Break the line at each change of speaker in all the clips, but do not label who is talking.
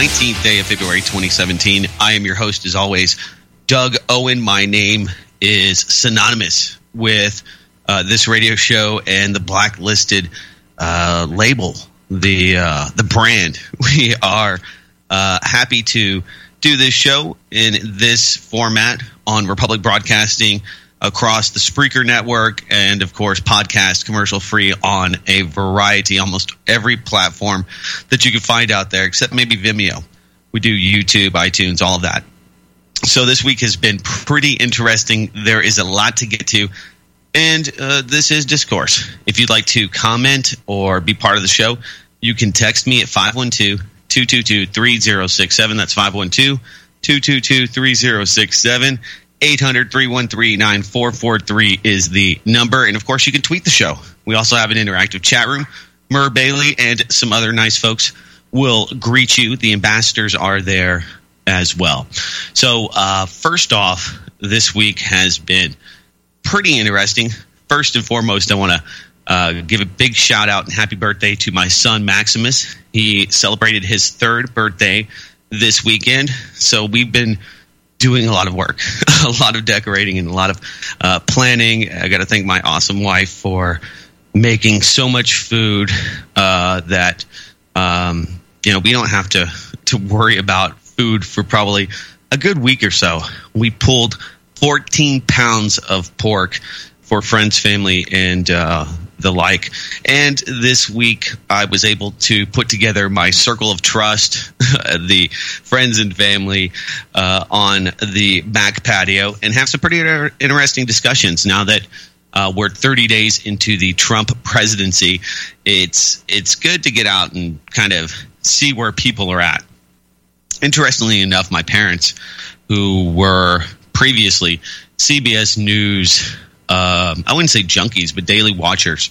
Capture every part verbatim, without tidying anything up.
nineteenth day of February twenty seventeen. I am your host, as always, Doug Owen. My name is synonymous with uh, this radio show and the blacklisted uh, label, the uh, the brand. We are uh, happy to do this show in this format on Republic Broadcasting across the Spreaker network and, of course, podcast commercial free on a variety, almost every platform that you can find out there, except maybe Vimeo. We do YouTube, iTunes, all of that. So this week has been pretty interesting. There is a lot to get to, and uh, this is Discourse. If you'd like to comment or be part of the show, you can text me at five one two, two two two, three zero six seven. That's five one two, two two two, three zero six seven. eight hundred, three one three, nine four four three is the number. And, of course, you can tweet the show. We also have an interactive chat room. Murr Bailey and some other nice folks will greet you. The ambassadors are there as well. So, uh, first off, this week has been pretty interesting. First and foremost, I want to uh, give a big shout-out and happy birthday to my son, Maximus. He celebrated his third birthday this weekend. So we've been doing a lot of work, a lot of decorating, and a lot of uh, planning. I got to thank my awesome wife for making so much food uh, that um, you know we don't have to to worry about food for probably a good week or so. We pulled fourteen pounds of pork for friends, family, and uh, the like. And this week, I was able to put together my circle of trust, the friends and family, uh, on the back patio, and have some pretty inter- interesting discussions. Now that uh, we're thirty days into the Trump presidency, it's it's good to get out and kind of see where people are at. Interestingly enough, my parents, who were previously C B S News, um, I wouldn't say junkies, but daily watchers,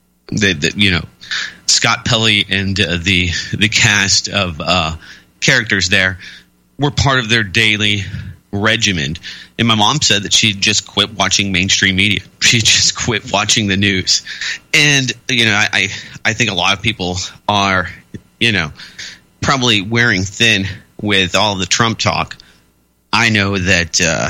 that you know, Scott Pelley and uh, the the cast of uh, characters there were part of their daily regimen. And my mom said that she just quit watching mainstream media. She just quit watching the news. And you know, I I, I think a lot of people are, you know, probably wearing thin with all the Trump talk. I know that uh,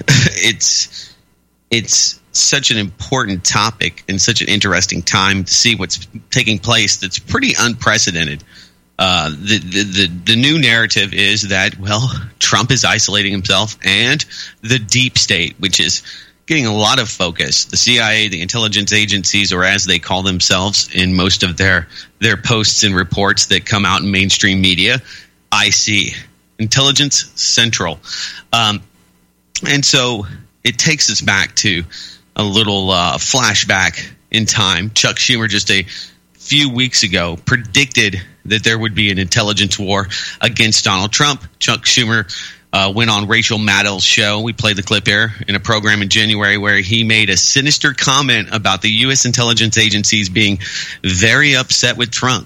it's it's such an important topic and such an interesting time to see what's taking place that's pretty unprecedented. Uh, the, the, the, the new narrative is that, well, Trump is isolating himself, and the deep state, which is getting a lot of focus, the C I A, the intelligence agencies, or as they call themselves in most of their, their posts and reports that come out in mainstream media, I C, Intelligence Central. Um, and so it takes us back to a little uh, flashback in time. Chuck Schumer just a few weeks ago predicted that there would be an intelligence war against Donald Trump. Chuck Schumer uh, went on Rachel Maddow's show. We played the clip here in a program in January where he made a sinister comment about the U S intelligence agencies being very upset with Trump.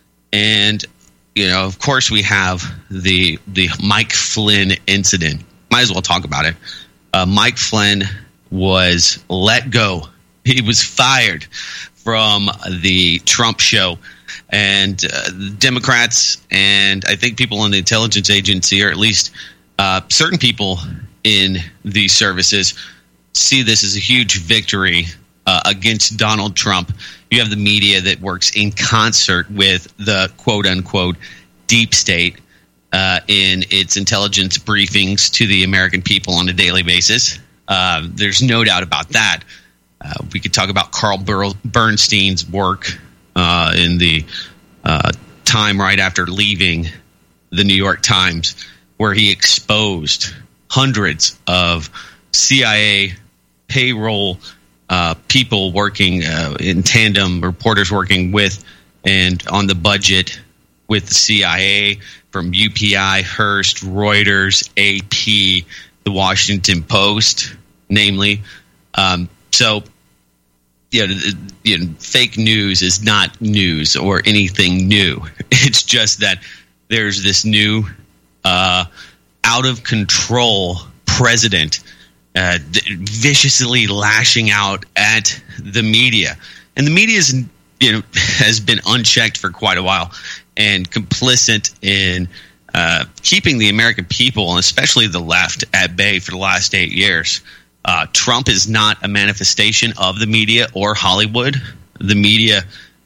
And you know, of course, we have the the Mike Flynn incident. Might as well talk about it. Uh, Mike Flynn was let go. He was fired from the Trump show. And uh, Democrats and I think people in the intelligence agency, or at least uh, certain people in these services, see this as a huge victory uh, against Donald Trump. You have the media that works in concert with the quote-unquote deep state uh, in its intelligence briefings to the American people on a daily basis. Uh, there's no doubt about that. Uh, we could talk about Carl Bur- Bernstein's work uh, in the uh, time right after leaving the New York Times, where he exposed hundreds of C I A payroll Uh, people working uh, in tandem, reporters working with and on the budget with the C I A, from U P I, Hearst, Reuters, A P, the Washington Post, namely. Um, so, you know, you know, fake news is not news or anything new. It's just that there's this new uh, out-of-control president Uh, viciously lashing out at the media. And the media is, you know, has been unchecked for quite a while and complicit in uh, keeping the American people, and especially the left, at bay for the last eight years. Uh, Trump is not a manifestation of the media or Hollywood. The media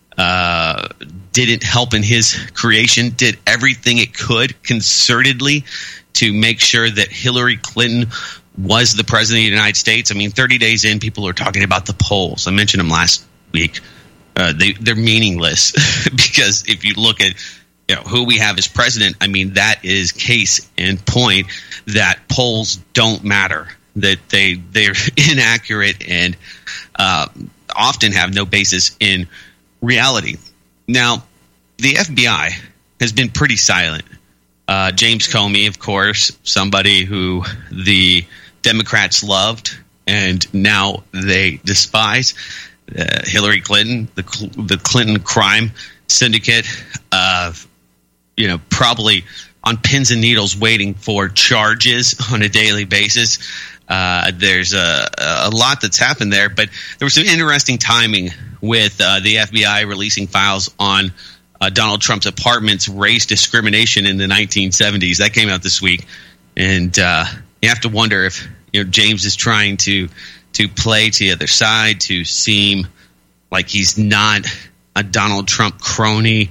uh, didn't help in his creation, did everything it could concertedly to make sure that Hillary Clinton was the president of the United States. I mean, thirty days in, people are talking about the polls. I mentioned them last week. Uh, they, they're meaningless because if you look at you know, who we have as president, I mean, that is case in point that polls don't matter, that they, they're inaccurate and uh, often have no basis in reality. Now, the F B I has been pretty silent. Uh, James Comey, of course, somebody who the Democrats loved and now they despise. Uh, Hillary Clinton, the the Clinton crime syndicate, uh, you know, probably on pins and needles waiting for charges on a daily basis. Uh, there's a, a lot that's happened there, but there was some interesting timing with uh, the F B I releasing files on uh, Donald Trump's apartment's race discrimination in the nineteen seventies. That came out this week, and uh, you have to wonder if you know James is trying to to play to the other side, to seem like he's not a Donald Trump crony,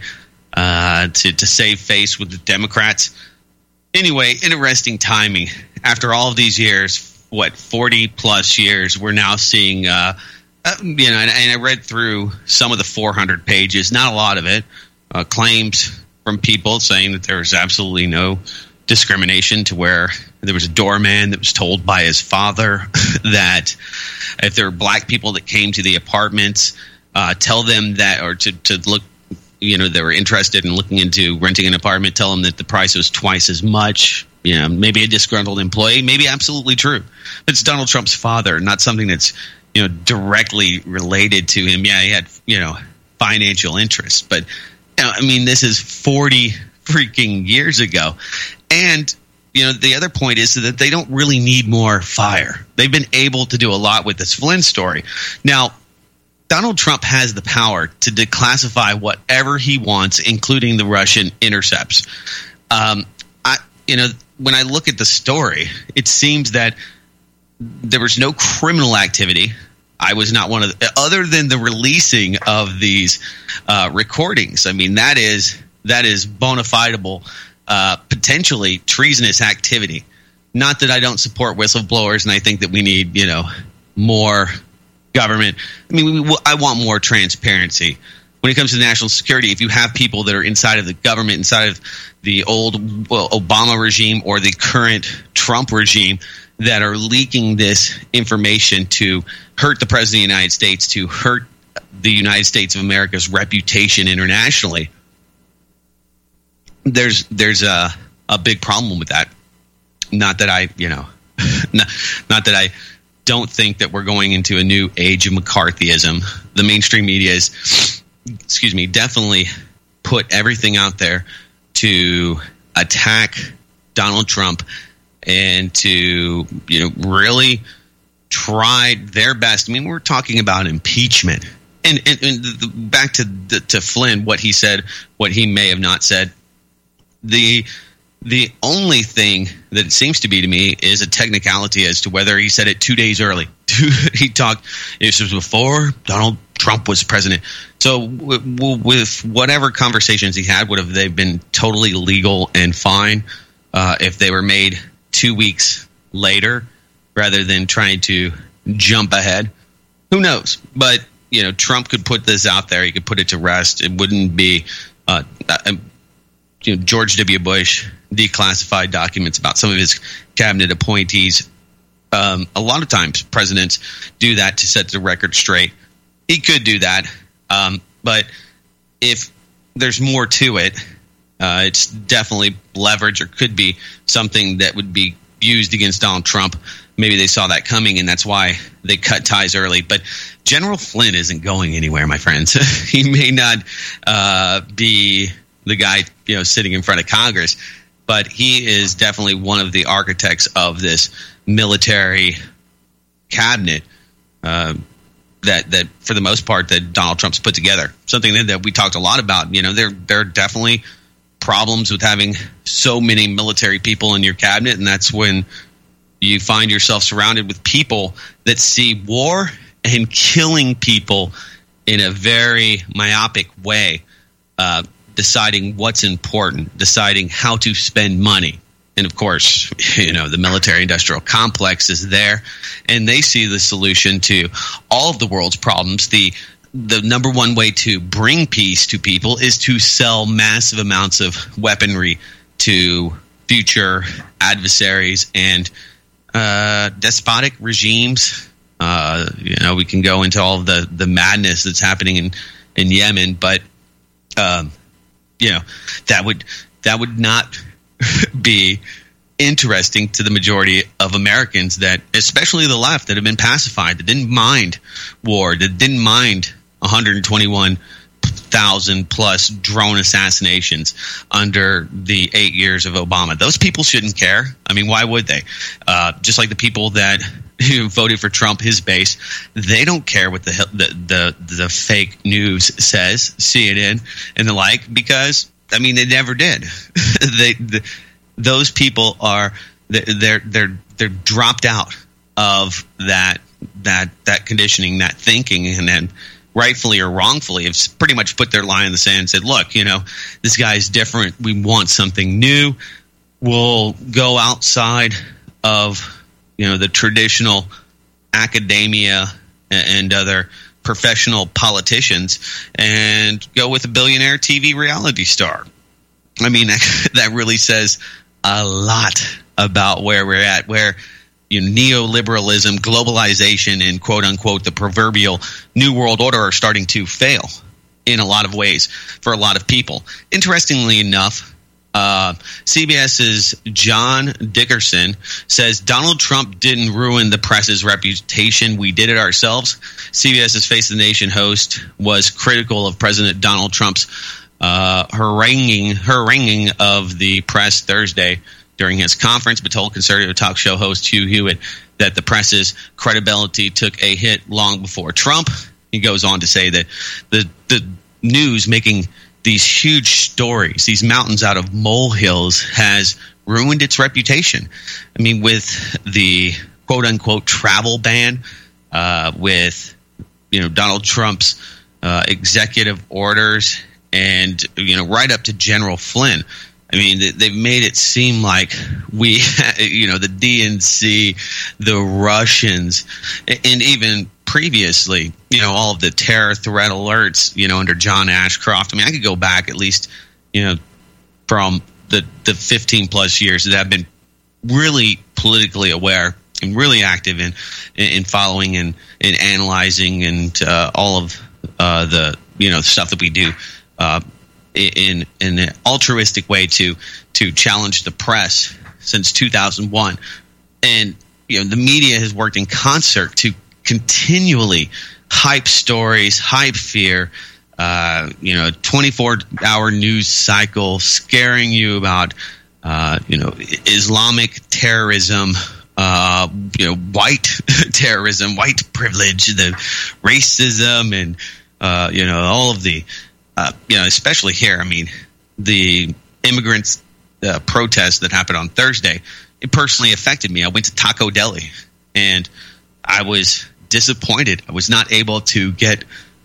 uh, to, to save face with the Democrats. Anyway, interesting timing. After all of these years, what, forty plus years, we're now seeing, uh, uh, you know, and, and I read through some of the four hundred pages, not a lot of it, uh, claims from people saying that there was absolutely no discrimination, to where there was a doorman that was told by his father that if there were black people that came to the apartments, uh, tell them that, or to, to look, you know, they were interested in looking into renting an apartment, tell them that the price was twice as much. You know, maybe a disgruntled employee, maybe absolutely true. It's Donald Trump's father, not something that's, you know, directly related to him. Yeah, he had, you know, financial interests, but, you know, I mean, this is forty freaking years ago. And, you know, the other point is that they don't really need more fire. They've been able to do a lot with this Flynn story. Now, Donald Trump has the power to declassify whatever he wants, including the Russian intercepts. Um, I, you know, when I look at the story, it seems that there was no criminal activity. I was not one of the, other than the releasing of these uh, recordings. I mean, that is that is bona fideable. Uh, potentially treasonous activity. Not that I don't support whistleblowers, and I think that we need, you know, more government. I mean, we, I want more transparency. When it comes to national security, if you have people that are inside of the government, inside of the old well, Obama regime or the current Trump regime, that are leaking this information to hurt the President of the United States, to hurt the United States of America's reputation internationally, There's there's a a big problem with that. Not that I, you know, not, not that I don't think that we're going into a new age of McCarthyism. The mainstream media is, excuse me, definitely put everything out there to attack Donald Trump and to, you know, really try their best. I mean, we're talking about impeachment. And, and, and the, back to the, to Flynn, what he said, what he may have not said. The the only thing that it seems to be to me is a technicality as to whether he said it two days early. He talked, this was before Donald Trump was president. So w- w- with whatever conversations he had, would have they been totally legal and fine uh, if they were made two weeks later rather than trying to jump ahead? Who knows? But, you know, Trump could put this out there. He could put it to rest. It wouldn't be uh, – You know, George W. Bush declassified documents about some of his cabinet appointees. Um, a lot of times presidents do that to set the record straight. He could do that. Um, but if there's more to it, uh, it's definitely leverage, or could be something that would be used against Donald Trump. Maybe they saw that coming, and that's why they cut ties early. But General Flynn isn't going anywhere, my friends. He may not uh, be the guy, you know, sitting in front of Congress, but he is definitely one of the architects of this military cabinet uh, that that for the most part that Donald Trump's put together. Something that, that we talked a lot about. You know, they're they're definitely problems with having so many military people in your cabinet, and that's when you find yourself surrounded with people that see war and killing people in a very myopic way, uh, deciding what's important, deciding how to spend money. And of course, you know, the military-industrial complex is there, and they see the solution to all of the world's problems. The the number one way to bring peace to people is to sell massive amounts of weaponry to future adversaries and uh, despotic regimes. Uh, you know, we can go into all of the, the madness that's happening in, in Yemen, but um, you know, that would that would not be interesting to the majority of Americans, that, especially the left, that have been pacified, that didn't mind war, that didn't mind one hundred twenty-one thousand plus drone assassinations under the eight years of Obama. Those people shouldn't care. I mean, why would they? Uh, just like the people that who voted for Trump, his base, they don't care what the the the, the fake news says, C N N and the like, because I mean, they never did. they the, those people are they're they're they're dropped out of that that that conditioning, that thinking, and then rightfully or wrongfully have pretty much put their line in the sand and said, look, you know, this guy's different. We want something new. We'll go outside of, you know, the traditional academia and other professional politicians and go with a billionaire T V reality star. I mean, that really says a lot about where we're at, where, you know, neoliberalism, globalization, and quote unquote the proverbial new world order are starting to fail in a lot of ways for a lot of people. Interestingly enough, uh, CBS's John Dickerson says Donald Trump didn't ruin the press's reputation. We did it ourselves. CBS's Face of the Nation host was critical of President Donald Trump's uh, haranguing, haranguing of the press Thursday during his conference, but told conservative talk show host Hugh Hewitt that the press's credibility took a hit long before Trump. He goes on to say that the the news making these huge stories, these mountains out of molehills, has ruined its reputation. I mean, with the quote-unquote travel ban, uh, with, you know, Donald Trump's uh, executive orders, and, you know, right up to General Flynn. I mean, they've made it seem like we, you know, the D N C, the Russians, and even previously, you know, all of the terror threat alerts, you know, under John Ashcroft. I mean, I could go back at least, you know, from the, the fifteen plus years that I've been really politically aware and really active in in following and, and analyzing and uh, all of uh, the, you know, stuff that we do uh in in an altruistic way to to challenge the press since two thousand one. And, you know, the media has worked in concert to continually hype stories, hype fear, uh, you know, twenty-four hour news cycle scaring you about, uh, you know, Islamic terrorism, uh, you know, white terrorism, white privilege, the racism, and, uh, you know, all of the Uh, you know, especially here. I mean, the immigrants uh, protest that happened on Thursday, it personally affected me. I went to Taco Deli, and I was disappointed. I was not able to get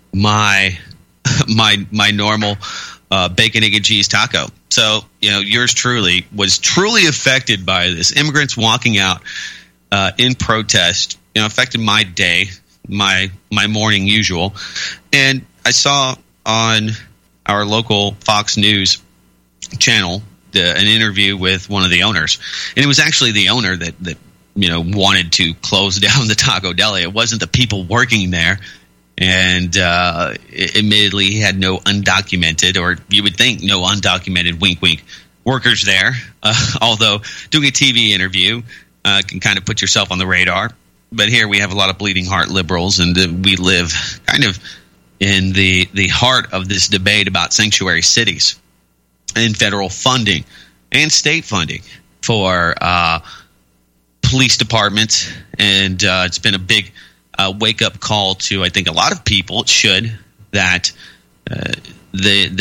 my my my normal uh, bacon, egg, and cheese taco. So, you know, yours truly was truly affected by this. Immigrants walking out uh, in protest, you know, affected my day, my my morning usual, and I saw on our local Fox News channel the, an interview with one of the owners, and it was actually the owner that, that you know wanted to close down the Taco Deli. It wasn't the people working there, and uh, admittedly he had no undocumented, or you would think no undocumented, wink wink, workers there. Uh, although doing a T V interview uh, can kind of put yourself on the radar, but here we have a lot of bleeding heart liberals, and uh, we live kind of in the, the heart of this debate about sanctuary cities and federal funding and state funding for uh, police departments. And uh, it's been a big uh, wake-up call to, I think, a lot of people, it should, that uh, the, that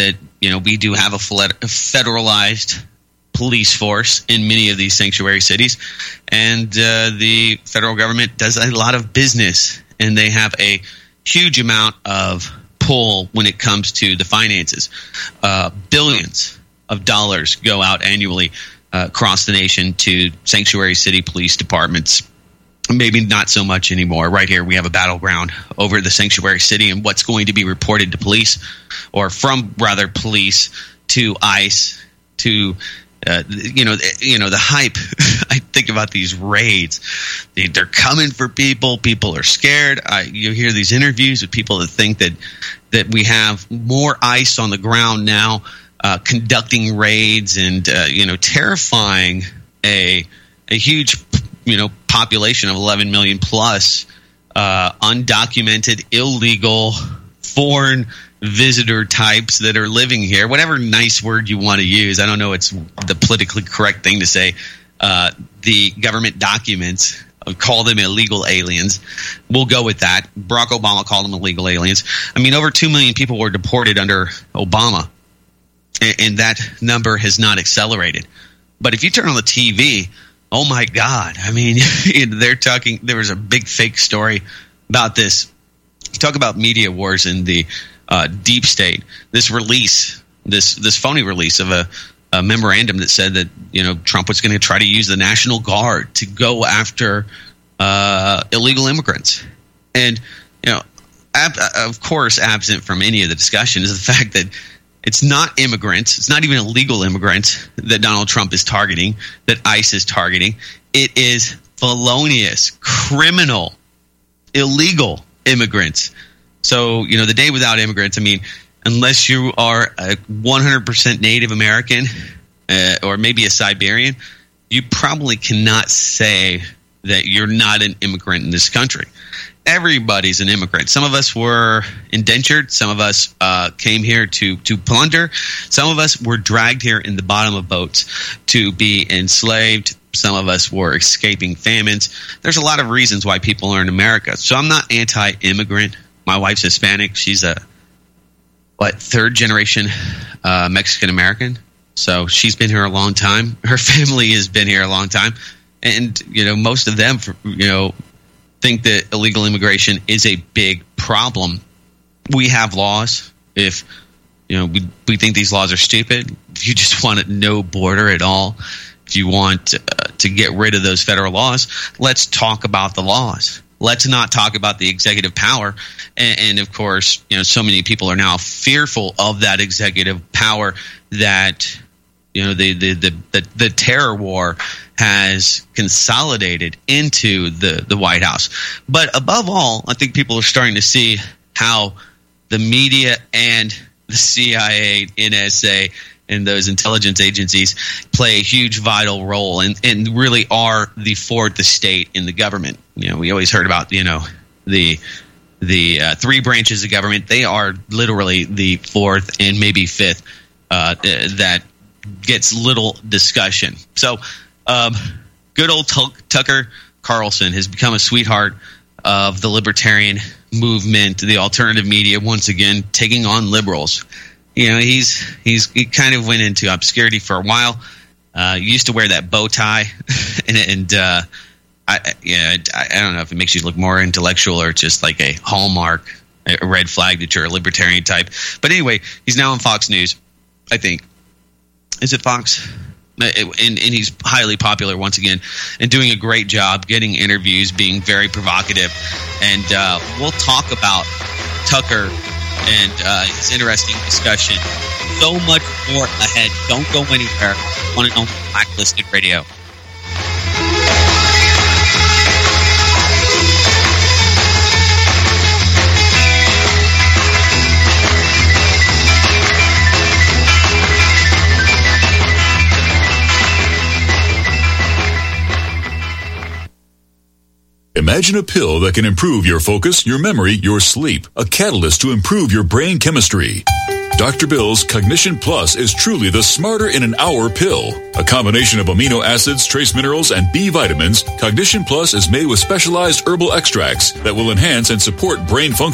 you know, we do have a federalized police force in many of these sanctuary cities, and uh, the federal government does a lot of business, and they have a huge amount of pull when it comes to the finances. Uh, billions of dollars go out annually uh, across the nation to sanctuary city police departments. Maybe not so much anymore. Right here, we have a battleground over the sanctuary city and what's going to be reported to police, or from rather police to ICE to uh, you know you know the hype. I think about these raids; they, they're coming for people. People are scared. I, you hear these interviews with people that think that that we have more ICE on the ground now, uh, conducting raids and uh, you know terrifying a a huge you know population of eleven million plus uh, undocumented, illegal, foreign visitor types that are living here. Whatever nice word you want to use, I don't know it's the politically correct thing to say. Uh, the government documents call them illegal aliens. We'll go with that. Barack Obama called them illegal aliens. I mean, over two million people were deported under Obama, and, and that number has not accelerated. But if you turn on the T V, oh my God! I mean, they're talking. There was a big fake story about this. You talk about media wars in the uh, deep state. This release, this this phony release of a, a memorandum that said that you know Trump was going to try to use the National Guard to go after uh, illegal immigrants, and you know, ab- of course, absent from any of the discussion is the fact that it's not immigrants. It's not even illegal immigrants that Donald Trump is targeting, that ICE is targeting. It is felonious, criminal, illegal immigrants. So, you know, the day without immigrants, I mean, unless you are a one hundred percent Native American uh, or maybe a Siberian, you probably cannot say that you're not an immigrant in this country. Everybody's an immigrant. Some of us were indentured. Some of us uh, came here to, to plunder. Some of us were dragged here in the bottom of boats to be enslaved. Some of us were escaping famines. There's a lot of reasons why people are in America. So I'm not anti-immigrant. My wife's Hispanic. She's a, what, third generation uh, Mexican-American. So she's been here a long time. Her family has been here a long time. And, you know, most of them, you know, think that illegal immigration is a big problem. We have laws. If you know, we we think these laws are stupid. If you just want no border at all, if you want uh, to get rid of those federal laws, let's talk about the laws. Let's not talk about the executive power. And, and of course, you know, so many people are now fearful of that executive power that you know the the the the, the terror war has consolidated into the, the White House. But above all, I think people are starting to see how the media and the C I A, N S A, and those intelligence agencies play a huge vital role and, and really are the fourth estate in the government. You know, we always heard about, you know, the the uh, three branches of government. They are literally the fourth and maybe fifth uh, that gets little discussion. So Um, good old Tuck, Tucker Carlson has become a sweetheart of the libertarian movement, the alternative media, once again taking on liberals. You know, he's he's he kind of went into obscurity for a while. Uh, used to wear that bow tie, and, and uh, I yeah I, I don't know if it makes you look more intellectual or just like a hallmark, a red flag that you're a libertarian type. But anyway, he's now on Fox News, I think. Is it Fox? And, and he's highly popular once again and doing a great job getting interviews, being very provocative. And uh, we'll talk about Tucker and uh, his interesting discussion. So much more ahead. Don't go anywhere. Want to know Blacklisted Radio.
Imagine a pill that can improve your focus, your memory, your sleep. A catalyst to improve your brain chemistry. Doctor Bill's Cognition Plus is truly the smarter in an hour pill. A combination of amino acids, trace minerals, and B vitamins, Cognition Plus is made with specialized herbal extracts that will enhance and support brain function.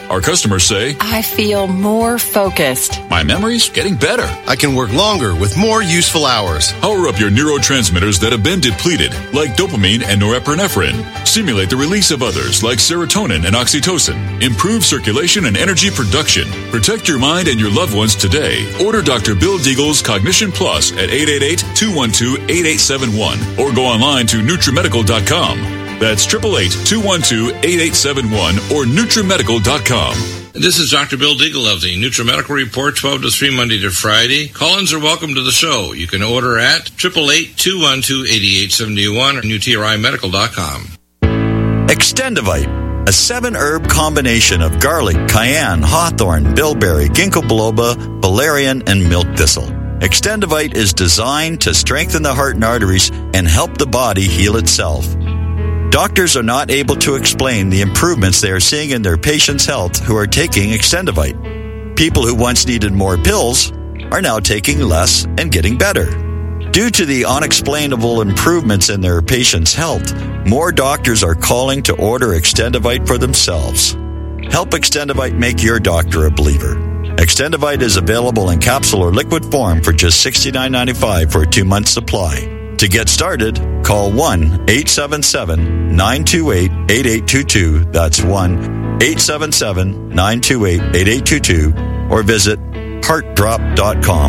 Our customers say,
I feel more focused.
My memory's getting better.
I can work longer with more useful hours.
Power up your neurotransmitters that have been depleted, like dopamine and norepinephrine. Stimulate the release of others, like serotonin and oxytocin. Improve circulation and energy production. Protect your mind and your loved ones today. Order Doctor Bill Deagle's Cognition Plus at eight eight eight, two one two, eight eight seven one or go online to NutriMedical dot com. That's eight eight eight, two one two, eight eight seven one or NutriMedical dot com.
This is Doctor Bill Deagle of the NutriMedical Report, twelve to three, Monday to Friday. Call-ins are welcome to the show. You can order at eight eight eight, two one two, eight eight seven one or N U T R I medical dot com.
Extendivite, a seven-herb combination of garlic, cayenne, hawthorn, bilberry, ginkgo biloba, valerian, and milk thistle. Extendivite is designed to strengthen the heart and arteries and help the body heal itself. Doctors are not able to explain the improvements they are seeing in their patients' health who are taking Extendivite. People who once needed more pills are now taking less and getting better. Due to the unexplainable improvements in their patients' health, more doctors are calling to order Extendivite for themselves. Help Extendivite make your doctor a believer. Extendivite is available in capsule or liquid form for just sixty-nine ninety-five for a two-month supply. To get started, call one eight seven seven, nine two eight, eight eight two two. That's one eight seven seven, nine two eight, eight eight two two or visit heart drop dot com.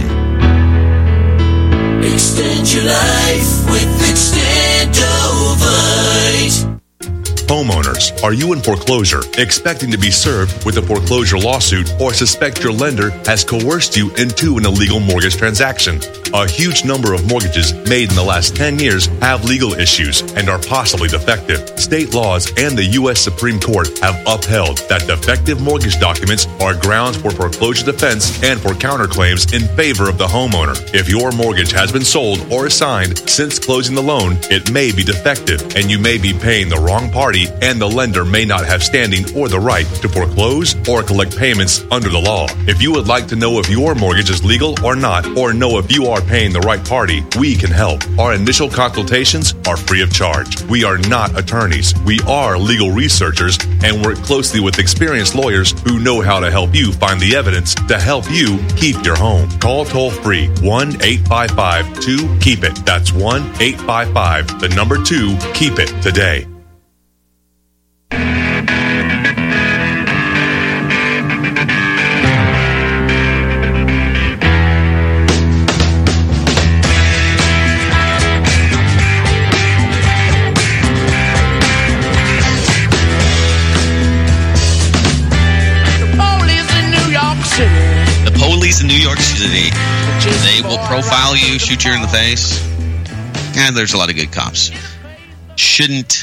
Extend your life with Extendovite.
Homeowners, are you in foreclosure, expecting to be served with a foreclosure lawsuit, or suspect your lender has coerced you into an illegal mortgage transaction? A huge number of mortgages made in the last ten years have legal issues and are possibly defective. State laws and the U S Supreme Court have upheld that defective mortgage documents are grounds for foreclosure defense and for counterclaims in favor of the homeowner. If your mortgage has been sold or assigned since closing the loan, it may be defective and you may be paying the wrong party, and the lender may not have standing or the right to foreclose or collect payments under the law. If you would like to know if your mortgage is legal or not, or know if you are paying the right party, we can help. Our initial consultations are free of charge. We are not attorneys. We are legal researchers and work closely with experienced lawyers who know how to help you find the evidence to help you keep your home. Call toll free one eight five five, two, keep it. That's one eight five five, the number two, keep it today.
In New York City, they will profile you, shoot you in the face, and there's a lot of good cops. Shouldn't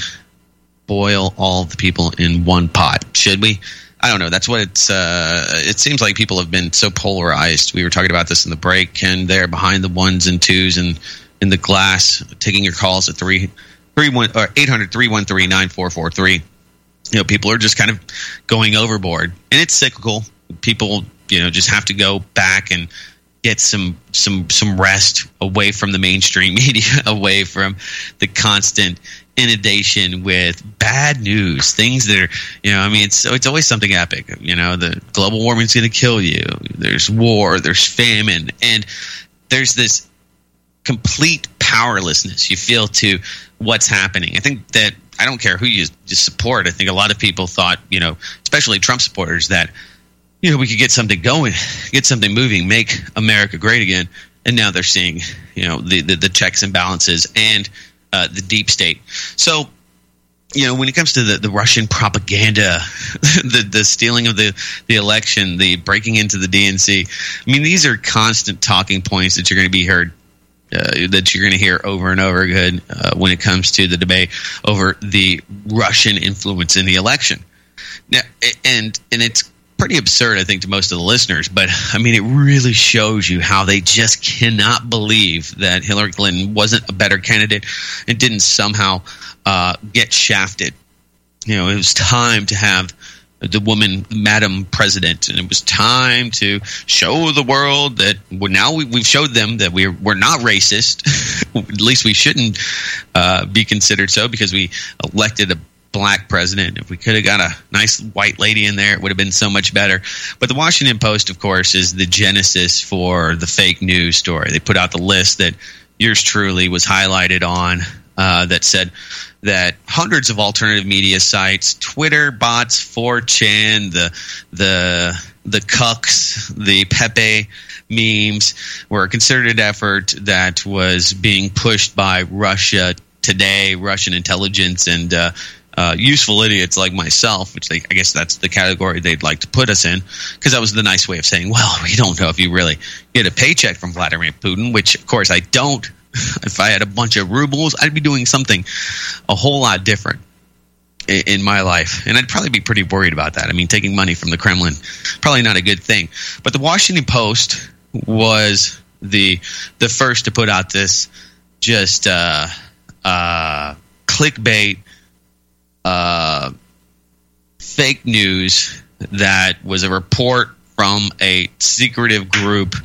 boil all the people in one pot, should we? I don't know. That's what it's. Uh, it seems like people have been so polarized. We were talking about this in the break, and they're behind the ones and twos and in the glass, taking your calls at three, three one or eight hundred, three one three, nine four four three. You know, people are just kind of going overboard, and it's cyclical. People, you know, just have to go back and get some some some rest away from the mainstream media, away from the constant inundation with bad news, things that are, you know, I mean, it's it's always something epic. You know, the global warming is going to kill you. There's war. There's famine, and there's this complete powerlessness you feel to what's happening. I think that I don't care who you support. I think a lot of people thought, you know, especially Trump supporters, that, you know, we could get something going, get something moving, make America great again. And now they're seeing, you know, the, the, the checks and balances and uh, the deep state. So, you know, when it comes to the, the Russian propaganda, the, the stealing of the, the election, the breaking into the D N C, I mean, these are constant talking points that you're going to be heard, uh, that you're going to hear over and over again uh, when it comes to the debate over the Russian influence in the election. Now, and and it's pretty absurd, I think, to most of the listeners, but I mean, it really shows you how they just cannot believe that Hillary Clinton wasn't a better candidate and didn't somehow uh, get shafted. You know, it was time to have the woman, Madam President, and it was time to show the world that well, now we, we've showed them that we're we're not racist. At least we shouldn't uh, be considered so, because we elected a black president. If we could have got a nice white lady in there, it would have been so much better. But the Washington Post, of course, is the genesis for the fake news story. They put out the list that yours truly was highlighted on uh, that said that hundreds of alternative media sites, Twitter bots, four chan, the the the cucks, the Pepe memes were a concerted effort that was being pushed by Russia Today, Russian intelligence, and uh, uh, useful idiots like myself, which they, I guess that's the category they'd like to put us in, because that was the nice way of saying, well, we don't know if you really get a paycheck from Vladimir Putin, which, of course, I don't. If I had a bunch of rubles, I'd be doing something a whole lot different in, in my life, and I'd probably be pretty worried about that. I mean, taking money from the Kremlin, probably not a good thing. But the Washington Post was the the first to put out this just uh, uh, clickbait, uh, fake news that was a report from a secretive group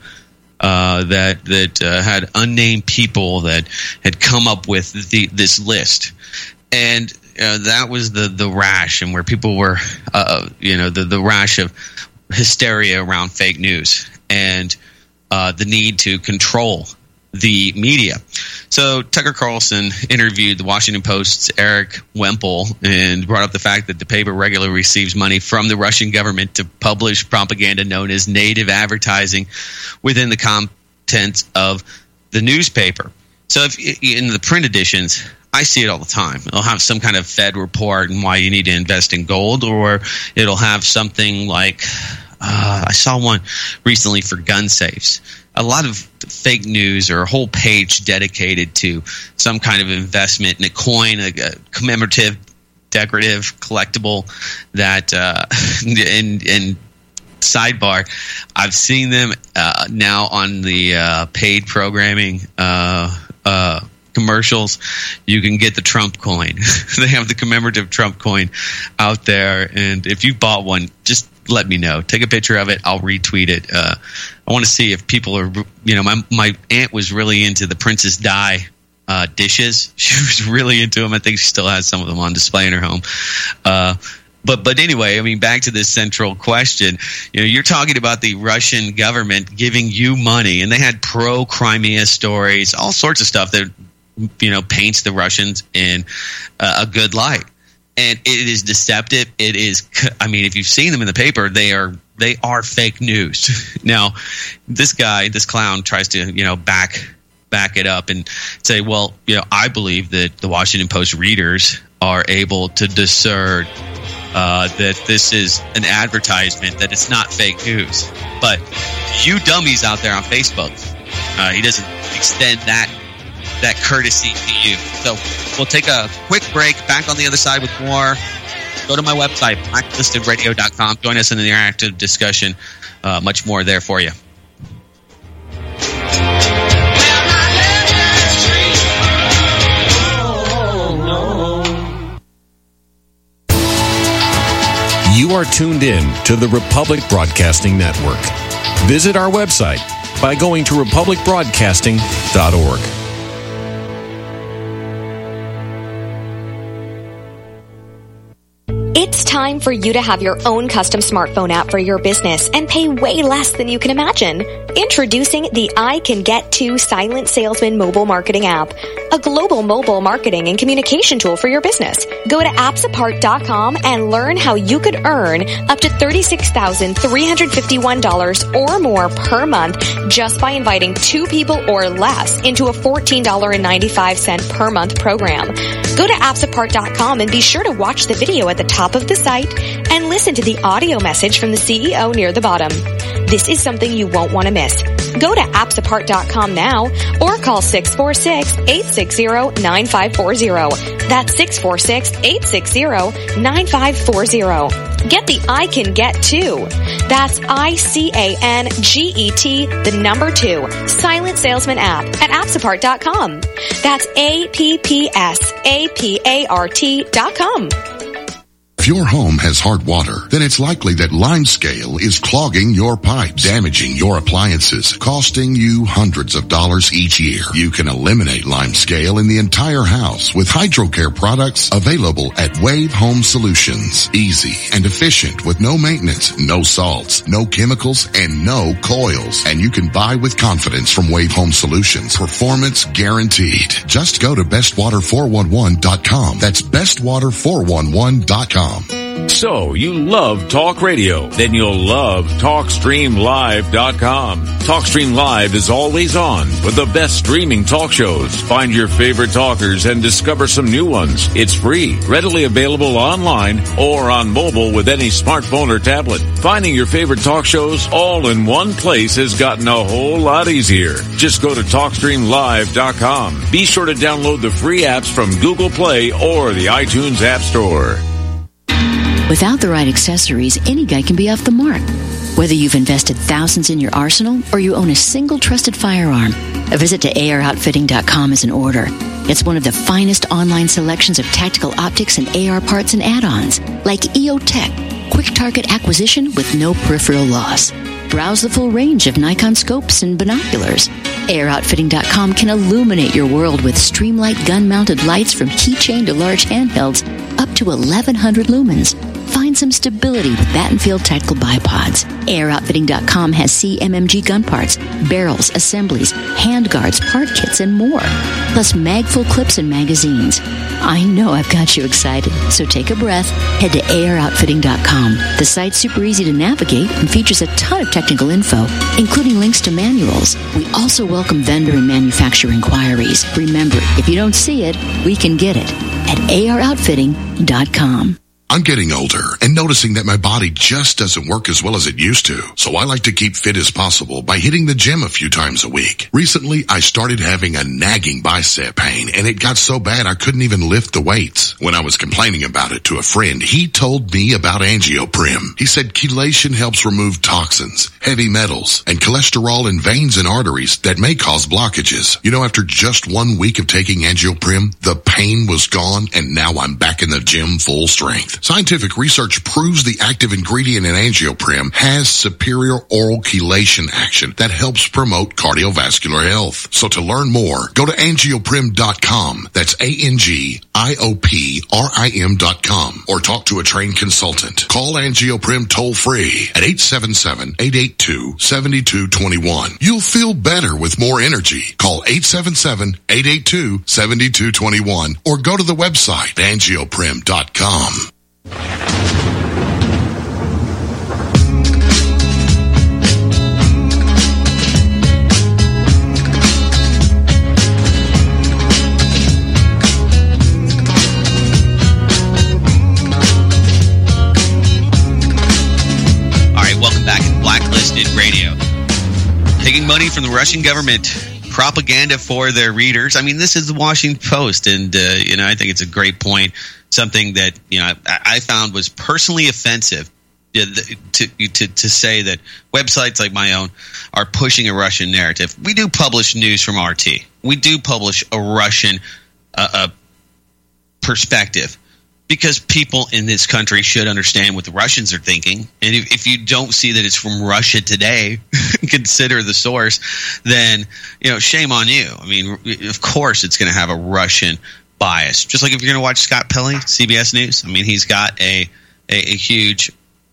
uh, that that uh, had unnamed people that had come up with the, this list, and uh, that was the the rash, and where people were, uh, you know, the the rash of hysteria around fake news and uh, the need to control the media. So Tucker Carlson interviewed the Washington Post's Eric Wemple and brought up the fact that the paper regularly receives money from the Russian government to publish propaganda known as native advertising within the contents of the newspaper. So if in the print editions, I see it all the time. It'll have some kind of Fed report and why you need to invest in gold, or it'll have something like uh, I saw one recently for gun safes. A lot of fake news or a whole page dedicated to some kind of investment in a coin, a, a commemorative, decorative, collectible that uh, and, and sidebar, I've seen them uh, now on the uh, paid programming uh, uh, commercials. You can get the Trump coin. They have the commemorative Trump coin out there, and if you bought one, just let me know. Take a picture of it. I'll retweet it. Uh, I want to see if people are, you know, my my aunt was really into the Princess Di uh, dishes. She was really into them. I think she still has some of them on display in her home. Uh, but but anyway, I mean, back to this central question. You know, you're talking about the Russian government giving you money, and they had pro-Crimea stories, all sorts of stuff that, you know, paints the Russians in uh, a good light. And it is deceptive. It is, I mean, if you've seen them in the paper, they are they are fake news. Now, this guy, this clown, tries to, you know, back back it up and say, well, you know, I believe that the Washington Post readers are able to discern uh, that this is an advertisement, that it's not fake news. But you dummies out there on Facebook, uh, he doesn't extend that that courtesy to you. So we'll take a quick break. Back on the other side with more. Go to my website, blacklisted radio dot com. Join us in the interactive discussion. Uh, much more there for you.
You are tuned in to the Republic Broadcasting Network. Visit our website by going to republic broadcasting dot org.
It's time for you to have your own custom smartphone app for your business and pay way less than you can imagine. Introducing the I Can Get To Silent Salesman mobile marketing app, a global mobile marketing and communication tool for your business. Go to apps apart dot com and learn how you could earn up to thirty-six thousand three hundred fifty-one dollars or more per month just by inviting two people or less into a fourteen dollars and ninety-five cents per month program. Go to apps apart dot com and be sure to watch the video at the top of the site and listen to the audio message from the C E O near the bottom. This is something you won't want to miss. Go to apps apart dot com now or call six four six, eight six zero, nine five four zero. That's six four six, eight six zero, nine five four zero. Get the I Can Get To. That's I C A N G E T, the number two, Silent Salesman app at apps apart dot com. That's A P P S A P A R T dot com.
If your home has hard water, then it's likely that Limescale is clogging your pipes, damaging your appliances, costing you hundreds of dollars each year. You can eliminate Limescale in the entire house with HydroCare products available at Wave Home Solutions. Easy and efficient with no maintenance, no salts, no chemicals, and no coils. And you can buy with confidence from Wave Home Solutions. Performance guaranteed. Just go to best water four one one dot com. That's best water four one one dot com.
So, you love talk radio? Then you'll love talk stream live dot com. TalkStream Live is always on with the best streaming talk shows. Find your favorite talkers and discover some new ones. It's free, readily available online or on mobile with any smartphone or tablet. Finding your favorite talk shows all in one place has gotten a whole lot easier. Just go to talk stream live dot com. Be sure to download the free apps from Google Play or the iTunes App Store.
Without the right accessories, any guy can be off the mark. Whether you've invested thousands in your arsenal or you own a single trusted firearm, a visit to A R outfitting dot com is in order. It's one of the finest online selections of tactical optics and A R parts and add-ons, like E O Tech, quick target acquisition with no peripheral loss. Browse the full range of Nikon scopes and binoculars. A R outfitting dot com can illuminate your world with Streamlight gun-mounted lights from keychain to large handhelds up to eleven hundred lumens. Find some stability with Battenfield Tactical Bipods. A R outfitting dot com has C M M G gun parts, barrels, assemblies, handguards, part kits, and more. Plus mag-full clips and magazines. I know I've got you excited, so take a breath. Head to A R outfitting dot com. The site's super easy to navigate and features a ton of technical info, including links to manuals. We also welcome vendor and manufacturer inquiries. Remember, if you don't see it, we can get it at A R outfitting dot com.
I'm getting older and noticing that my body just doesn't work as well as it used to. So I like to keep fit as possible by hitting the gym a few times a week. Recently, I started having a nagging bicep pain, and it got so bad I couldn't even lift the weights. When I was complaining about it to a friend, he told me about AngioPrim. He said chelation helps remove toxins, heavy metals, and cholesterol in veins and arteries that may cause blockages. You know, after just one week of taking AngioPrim, the pain was gone, and now I'm back in the gym full strength. Scientific research proves the active ingredient in AngioPrim has superior oral chelation action that helps promote cardiovascular health. So to learn more, go to angioprim dot com. That's A N G I O P R I M dot com. Or talk to a trained consultant. Call AngioPrim toll free at eight seven seven, eight eight two, seven two two one. You'll feel better with more energy. Call eight seven seven, eight eight two, seven two two one or go to the website angioprim dot com.
Blacklisted Radio. Taking money from the Russian government, propaganda for their readers. I mean, this is the Washington Post, and uh, you know, I think it's a great point. Something that you know I, I found was personally offensive to, to to to say that websites like my own are pushing a Russian narrative. We do publish news from R T. We do publish a Russian uh, uh, perspective. Because people in this country should understand what the Russians are thinking. And if, if you don't see that it's from Russia Today, consider the source, then, you know, shame on you. I mean, of course it's going to have a Russian bias. Just like if you're going to watch Scott Pelley, C B S News. I mean, he's got a, a, a huge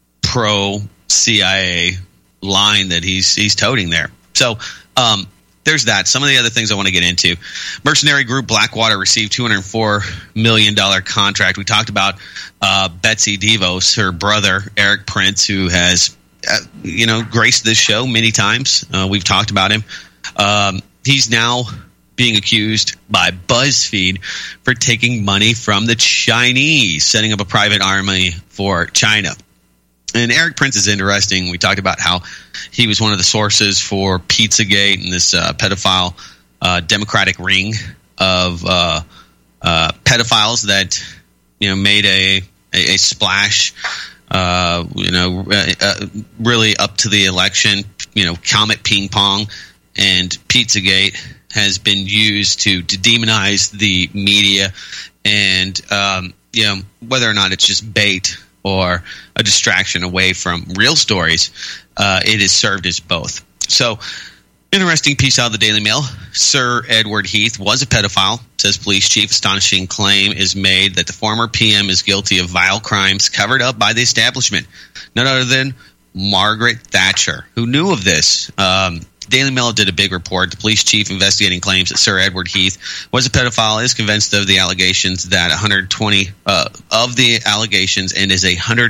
pro-C I A line that he's he's toting there. So, um, there's that. Some of the other things I want to get into. Mercenary group Blackwater received two hundred four million dollars contract. We talked about uh, Betsy DeVos, her brother, Eric Prince, who has, uh, you know, graced this show many times. Uh, we've talked about him. Um, he's now being accused by BuzzFeed for taking money from the Chinese, setting up a private army for China. And Eric Prince is interesting. We talked about how he was one of the sources for Pizzagate and this uh, pedophile uh, Democratic ring of uh, uh, pedophiles that you know made a a, a splash. Uh, you know, uh, uh, really up to the election. You know, Comet Ping Pong and Pizzagate has been used to to demonize the media, and um, you know whether or not it's just bait. or a distraction away from real stories, uh, it is served as both. So, interesting piece out of the Daily Mail. Sir Edward Heath was a pedophile, says police chief. Astonishing claim is made that the former P M is guilty of vile crimes covered up by the establishment. None other than Margaret Thatcher, who knew of this. Um, Daily Mail did a big report. The police chief investigating claims that Sir Edward Heath was a pedophile is convinced of the allegations that one hundred twenty uh, of the allegations and is a one hundred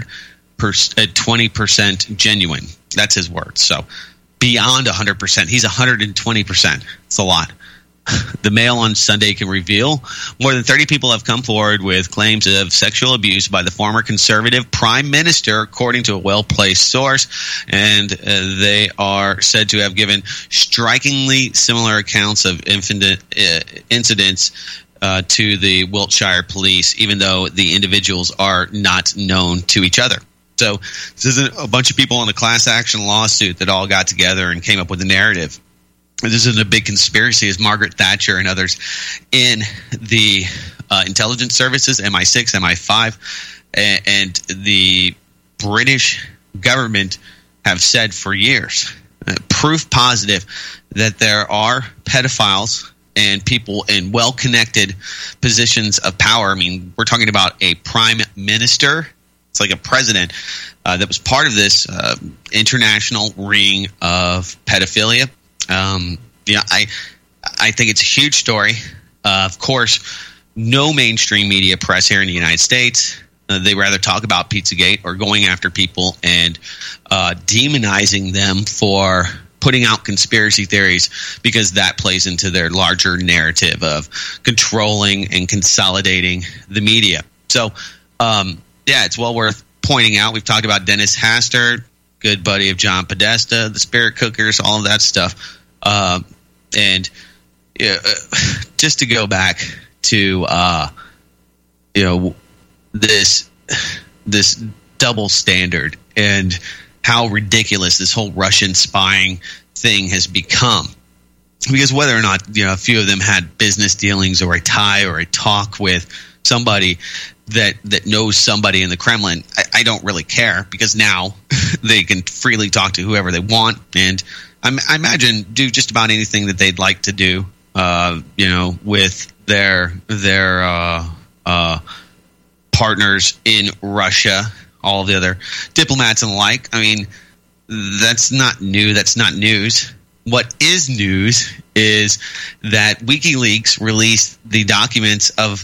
twenty percent genuine. That's his word. So beyond one hundred percent. He's one hundred twenty percent. It's a lot. The Mail on Sunday can reveal more than thirty people have come forward with claims of sexual abuse by the former Conservative Prime Minister, according to a well-placed source, and uh, they are said to have given strikingly similar accounts of infinite, uh, incidents uh, to the Wiltshire police, even though the individuals are not known to each other. So this isn't a bunch of people in a class action lawsuit that all got together and came up with a narrative. This isn't a big conspiracy, as Margaret Thatcher and others in the uh, intelligence services, M I six, M I five, and, and the British government have said for years. Uh, proof positive that there are pedophiles and people in well-connected positions of power. I mean, we're talking about a prime minister. It's like a president uh, that was part of this uh, international ring of pedophilia. Um, yeah, I, I think it's a huge story. Uh, of course, no mainstream media press here in the United States. Uh, they rather talk about Pizzagate or going after people and uh, demonizing them for putting out conspiracy theories, because that plays into their larger narrative of controlling and consolidating the media. So, um, yeah, it's well worth pointing out. We've talked about Dennis Hastert, good buddy of John Podesta, the Spirit Cookers, all of that stuff. Uh, and uh, just to go back to uh, you know this this double standard and how ridiculous this whole Russian spying thing has become. Because whether or not you know a few of them had business dealings or a tie or a talk with somebody that that knows somebody in the Kremlin, I, I don't really care, because now they can freely talk to whoever they want, and I, I imagine do just about anything that they'd like to do, uh, you know, with their their uh, uh, partners in Russia, all the other diplomats and the like. I mean, that's not new. That's not news. What is news is that WikiLeaks released the documents of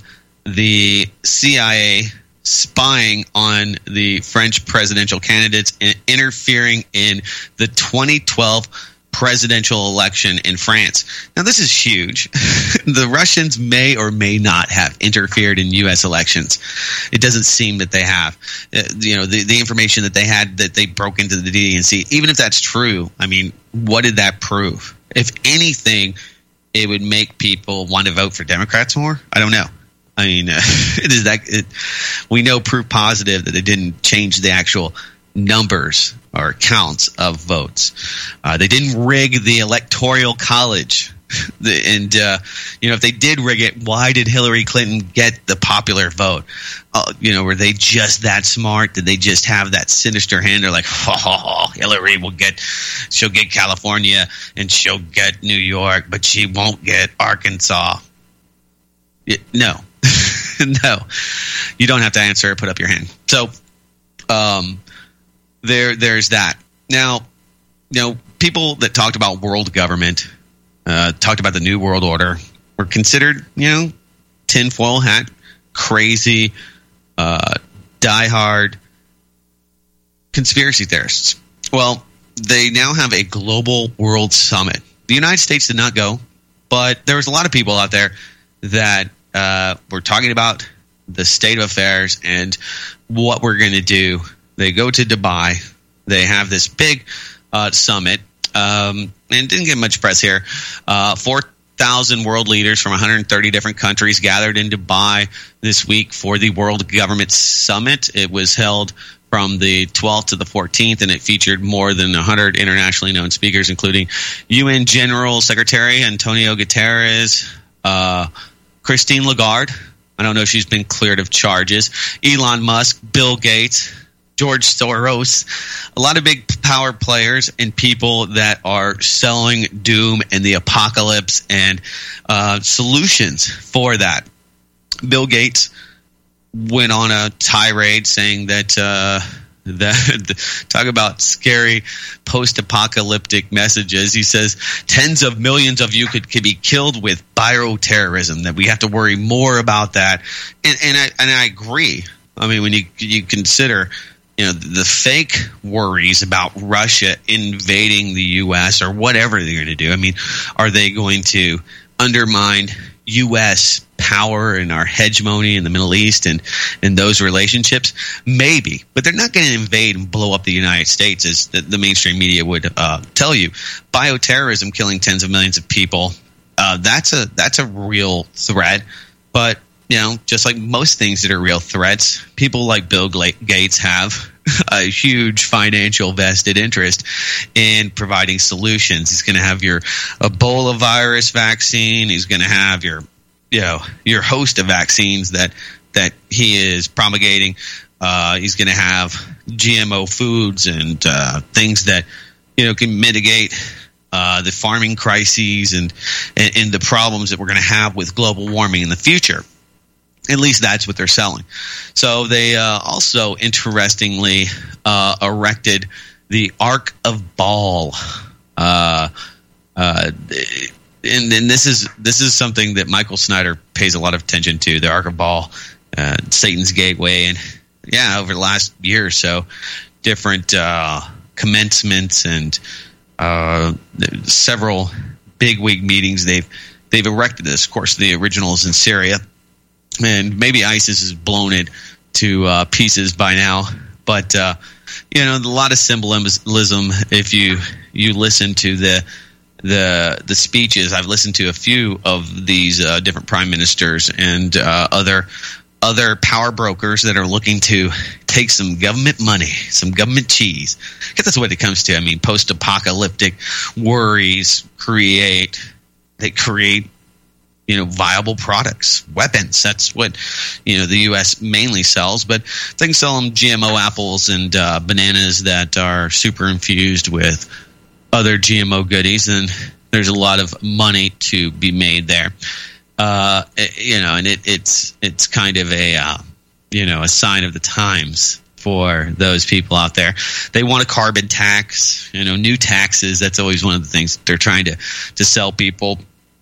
the C I A spying on the French presidential candidates and interfering in the twenty twelve presidential election in France. Now, this is huge. The Russians may or may not have interfered in U S elections. It doesn't seem that they have. Uh, you know, the, the information that they had that they broke into the D N C, even if that's true, I mean, what did that prove? If anything, it would make people want to vote for Democrats more? I don't know. I mean, uh, it is that it, we know proof positive that they didn't change the actual numbers or counts of votes. Uh, they didn't rig the Electoral College. the, and, uh, you know, if they did rig it, why did Hillary Clinton get the popular vote? Uh, you know, were they just that smart? Did they just have that sinister hand? They're like, oh, Hillary will get, she'll get California and she'll get New York, but she won't get Arkansas. It, no. No, you don't have to answer. Put up your hand. So, um, there, there's that. Now, you know, people that talked about world government, uh, talked about the New World Order, were considered, you know, tinfoil hat, crazy, uh, diehard conspiracy theorists. Well, they now have a global world summit. The United States did not go, but there was a lot of people out there that Uh, we're talking about the state of affairs and what we're going to do. They go to Dubai. They have this big uh, summit, um, and didn't get much press here. Uh, four thousand world leaders from one hundred thirty different countries gathered in Dubai this week for the World Government Summit. It was held from the twelfth to the fourteenth, and it featured more than one hundred internationally known speakers, including U N General Secretary Antonio Guterres, uh, Christine Lagarde. I don't know if she's been cleared of charges. Elon Musk, Bill Gates, George Soros, a lot of big power players and people that are selling doom and the apocalypse and uh, solutions for that. Bill Gates went on a tirade saying that uh, that talk about scary post-apocalyptic messages. He says tens of millions of you could, could be killed with bioterrorism, that we have to worry more about that. And, and I and I agree. I mean, when you you consider, you know, the fake worries about Russia invading the U S or whatever they're going to do. I mean, are they going to undermine U S power and our hegemony in the Middle East and, and those relationships? Maybe, but they're not going to invade and blow up the United States, as the, the mainstream media would uh, tell you. Bioterrorism, killing tens of millions of people, uh, that's a that's a real threat. But you know, just like most things that are real threats, people like Bill Gates have a huge financial vested interest in providing solutions. He's going to have your Ebola virus vaccine. He's going to have your, you know, your host of vaccines that that he is promulgating. Uh, he's going to have G M O foods and uh, things that, you know, can mitigate uh, the farming crises and, and and the problems that we're going to have with global warming in the future. At least that's what they're selling. So they uh, also, interestingly, uh, erected the Ark of Baal, uh, uh, and, and this is this is something that Michael Snyder pays a lot of attention to. The Ark of Baal, uh, Satan's gateway, and yeah, over the last year or so, different uh, commencements and uh, several bigwig meetings. They've they've erected this. Of course, the original is in Syria. And maybe ISIS has blown it to uh, pieces by now, but uh, you know, a lot of symbolism. If you you listen to the the the speeches, I've listened to a few of these uh, different prime ministers and uh, other other power brokers that are looking to take some government money, some government cheese. Because that's what it comes to. I mean, post-apocalyptic worries create they create. You know, viable products, weapons. That's what, you know, the U S mainly sells. But they can sell them G M O apples and uh, bananas that are super infused with other G M O goodies, and there's a lot of money to be made there. Uh, you know, and it, it's it's kind of a uh, you know a sign of the times for those people out there. They want a carbon tax, you know, new taxes. That's always one of the things they're trying to to sell people.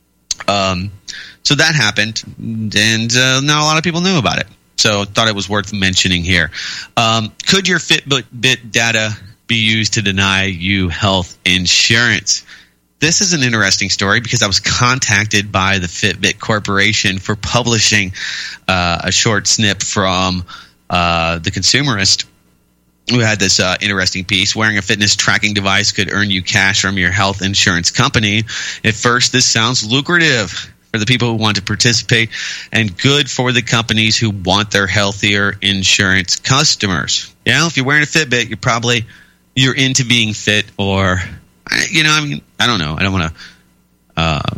Um, so that happened, and uh, not a lot of people knew about it. So I thought it was worth mentioning here. Um, could your Fitbit data be used to deny you health insurance? This is an interesting story because I was contacted by the Fitbit Corporation for publishing uh, a short snip from uh, The Consumerist, who had this uh, interesting piece. Wearing a fitness tracking device could earn you cash from your health insurance company. At first, this sounds lucrative for the people who want to participate and good for the companies who want their healthier insurance customers. You know, if you're wearing a Fitbit, you're probably you're into being fit, or, you know, I mean, I don't know. I don't want to uh,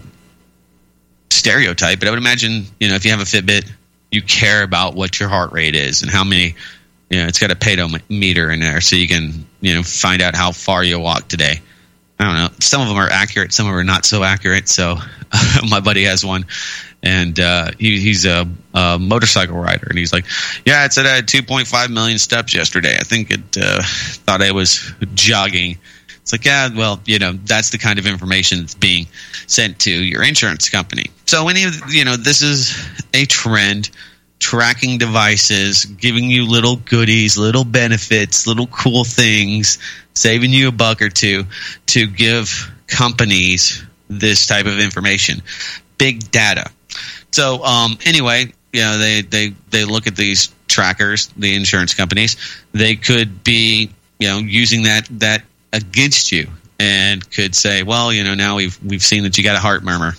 stereotype, but I would imagine, you know, if you have a Fitbit, you care about what your heart rate is and how many. You know, it's got a pedometer in there, so you can, you know, find out how far you walked today. I don't know. Some of them are accurate, some of them are not so accurate. So my buddy has one, and uh, he, he's a, a motorcycle rider, and he's like, "Yeah, it said I had two point five million steps yesterday. I think it uh, thought I was jogging." It's like, yeah, well, you know, that's the kind of information that's being sent to your insurance company. So any of, you know, this is a trend. Tracking devices, giving you little goodies, little benefits, little cool things, saving you a buck or two to give companies this type of information. Big data. So um, anyway, you know, they, they, they look at these trackers, the insurance companies. They could be, you know, using that that against you and could say, well, you know, now we've we've seen that you got a heart murmur.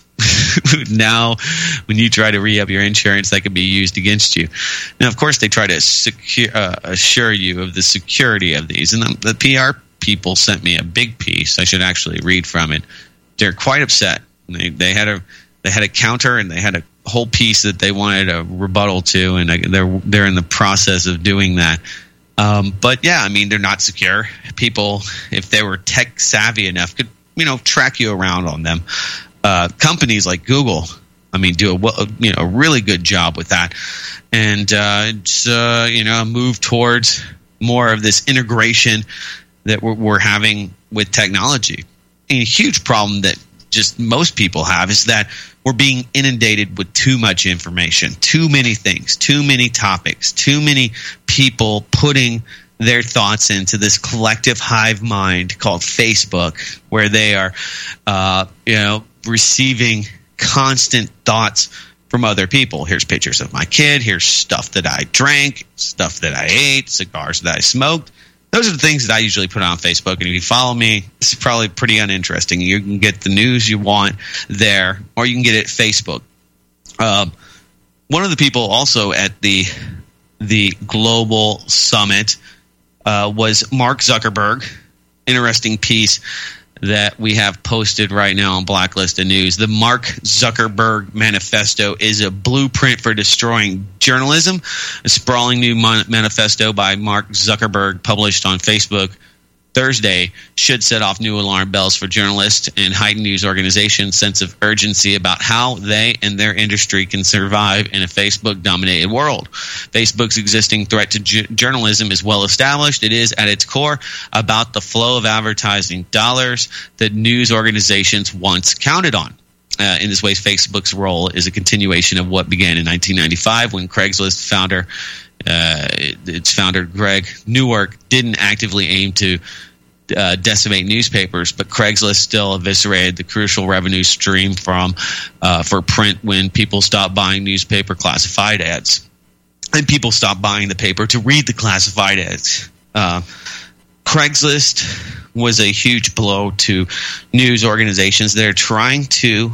Now, when you try to re-up your insurance, that could be used against you. Now, of course, they try to secure, uh, assure you of the security of these. And the, the P R people sent me a big piece. I should actually read from it. They're quite upset. They, they had a they had a counter, and they had a whole piece that they wanted a rebuttal to, and they're they're in the process of doing that. Um, but yeah, I mean, they're not secure. People, if they were tech savvy enough, could, you know, track you around on them. Uh, companies like Google, I mean, do a, you know, a really good job with that. And, uh, it's, uh, you know, move towards more of this integration that we're, we're having with technology. And a huge problem that just most people have is that we're being inundated with too much information, too many things, too many topics, too many people putting their thoughts into this collective hive mind called Facebook, where they are, uh, you know, receiving constant thoughts from other people. Here's pictures of my kid. Here's stuff that I drank, stuff that I ate, cigars that I smoked. Those are the things that I usually put on Facebook. And if you follow me, it's probably pretty uninteresting. You can get the news you want there, or you can get it at Facebook. Um, one of the people also at the the Global Summit uh, was Mark Zuckerberg. Interesting piece that we have posted right now on Blacklisted News. The Mark Zuckerberg Manifesto is a blueprint for destroying journalism. A sprawling new mon- manifesto by Mark Zuckerberg, published on Facebook Thursday, should set off new alarm bells for journalists and heighten news organizations' sense of urgency about how they and their industry can survive in a Facebook-dominated world. Facebook's existing threat to ju- journalism is well established. It is, at its core, about the flow of advertising dollars that news organizations once counted on. Uh, in this way, Facebook's role is a continuation of what began in nineteen ninety-five when Craigslist founder Uh, its founder, Greg Newark, didn't actively aim to uh, decimate newspapers, but Craigslist still eviscerated the crucial revenue stream from uh, for print when people stopped buying newspaper classified ads. And people stopped buying the paper to read the classified ads. Uh, Craigslist was a huge blow to news organizations that are trying to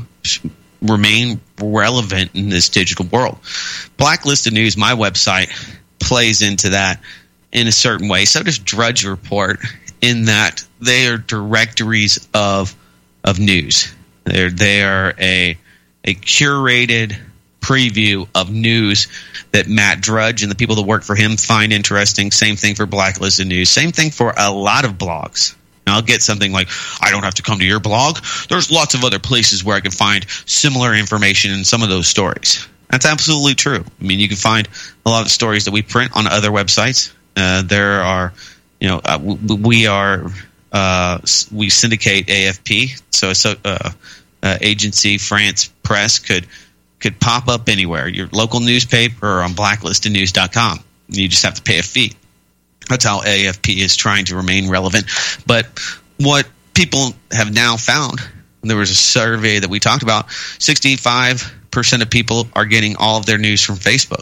remain relevant in this digital world. Blacklisted News, my website, plays into that in a certain way. So does Drudge Report, in that they are directories of of news. They're they are a a curated preview of news that Matt Drudge and the people that work for him find interesting. Same thing for Blacklisted News. Same thing for a lot of blogs. And I'll get something like, I don't have to come to your blog. There's lots of other places where I can find similar information in some of those stories. That's absolutely true. I mean, you can find a lot of stories that we print on other websites. Uh, there are, you know, uh, we, we are, uh, we syndicate A F P. So, so uh, uh, agency France Press could could pop up anywhere. Your local newspaper or on blacklisted news dot com. You just have to pay a fee. That's how A F P is trying to remain relevant. But what people have now found, there was a survey that we talked about, sixty-five percent of people are getting all of their news from Facebook.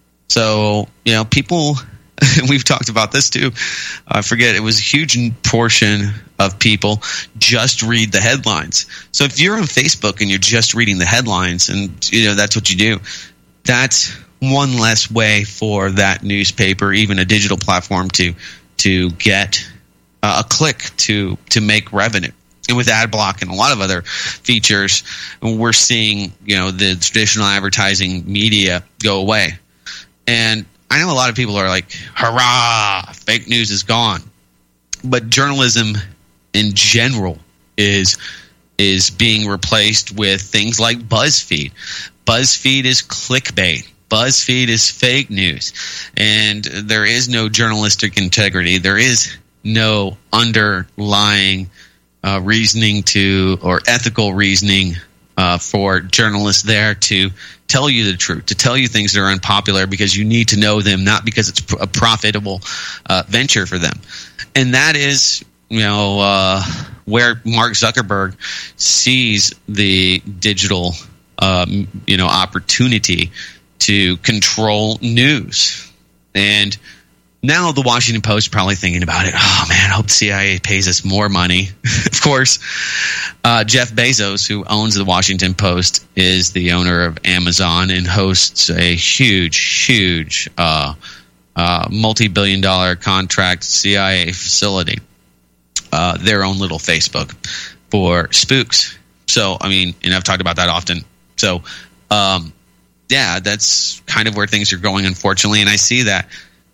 So, you know, people, we've talked about this too. I forget, it was a huge portion of people just read the headlines. So if you're on Facebook and you're just reading the headlines and, you know, that's what you do, that's one less way for that newspaper, even a digital platform, to to get uh, a click to to make revenue. And with ad block and a lot of other features, we're seeing, you know, the traditional advertising media go away. And I know a lot of people are like, hurrah, fake news is gone. But journalism in general is is being replaced with things like BuzzFeed. BuzzFeed is clickbait. BuzzFeed is fake news. And there is no journalistic integrity. There is no underlying uh, reasoning to or ethical reasoning uh, for journalists there to tell you the truth, to tell you things that are unpopular because you need to know them, not because it's a profitable uh, venture for them. And that is, you know, uh, where Mark Zuckerberg sees the digital, um, you know, opportunity to control news. And now the Washington Post is probably thinking about it. Oh, man, I hope the C I A pays us more money. Of course, uh, Jeff Bezos, who owns the Washington Post, is the owner of Amazon and hosts a huge, huge uh, uh, multi-billion dollar contract C I A facility, uh, their own little Facebook for spooks. So, I mean, and I've talked about that often. So, um, yeah, that's kind of where things are going, unfortunately. And I see that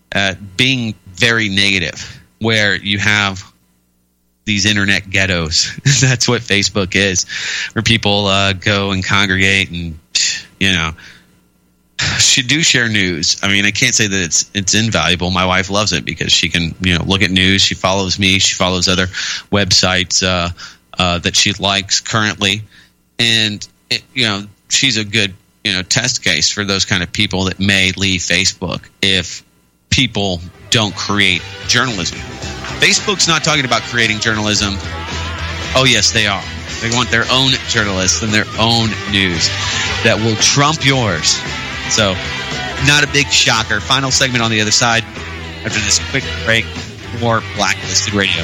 at being very negative, where you have these internet ghettos. That's what Facebook is, where people uh, go and congregate and, you know, should do share news. I mean, I can't say that it's it's invaluable. My wife loves it because she can, you know, look at news. She follows me. She follows other websites uh, uh, that she likes currently, and it, you know, she's a good, you know, test case for those kind of people that may leave Facebook if people don't create journalism. Facebook's not talking about creating journalism. Oh yes, they are. They want their own journalists and their own news that will trump yours. So, not a big shocker. Final segment on the other side. After this quick break, more Blacklisted Radio.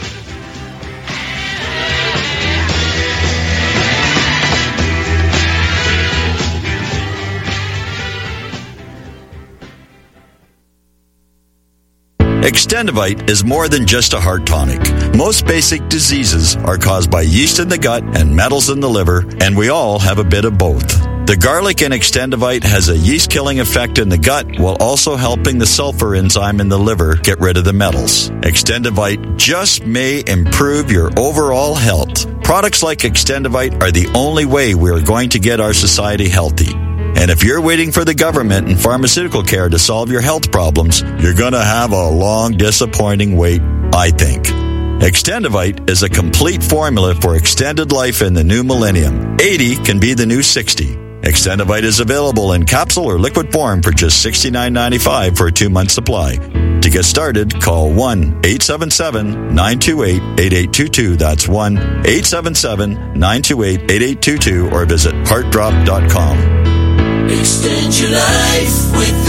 Extendivite is more than just a heart tonic. Most basic diseases are caused by yeast in the gut and metals in the liver, and we all have a bit of both. The garlic in Extendivite has a yeast-killing effect in the gut while also helping the sulfur enzyme in the liver get rid of the metals. Extendivite just may improve your overall health. Products like Extendivite are the only way we are going to get our society healthy. And if you're waiting for the government and pharmaceutical care to solve your health problems, you're going to have a long, disappointing wait, I think. Extendivite is a complete formula for extended life in the new millennium. eighty can be the new sixty. Extendivite is available in capsule or liquid form for just sixty-nine ninety-five for a two-month supply. To get started, call one eight seven seven, nine two eight, eight eight two two. That's one eight seven seven, nine two eight, eight eight two two or visit heart drop dot com.
Extend your life with